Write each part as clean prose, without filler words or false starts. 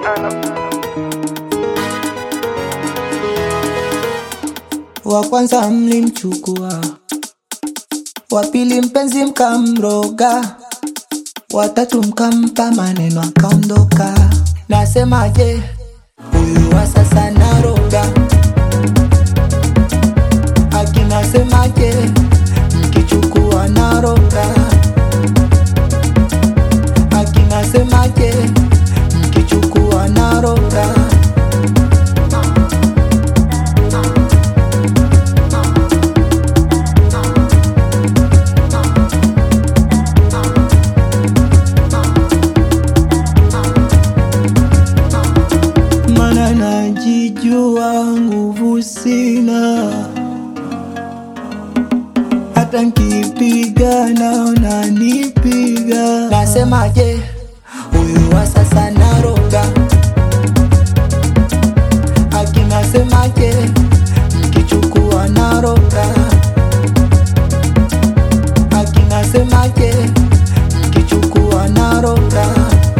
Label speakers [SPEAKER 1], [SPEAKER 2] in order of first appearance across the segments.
[SPEAKER 1] Wa kwanza mlimchukua, wa pili mpenzi mkamroga, wa tatu mkampa maneno akaondoka. Nasemaje, huyu wa sasa naroga. Akinasemaje, mkichukua naroga. Akinasemaje, mkichukua naroga. Mana najijua nguvu sina, hata nkipiga naona nipiga. Nasemaje, huyu wa sasa naroga. Akinasemaje, mkichukua naroga. Akinasemaje, mkichukua naroga.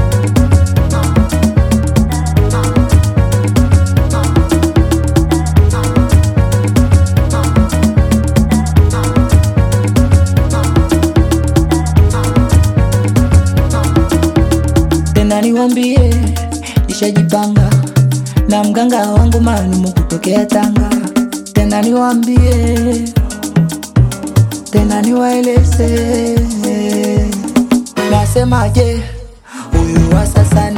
[SPEAKER 1] Tena niwambie, nishajipanga na mganga wangu maalumu kutokea Tanga. Tena niwambie, tena niwaeleze. Nasemaje, huyu wa sasa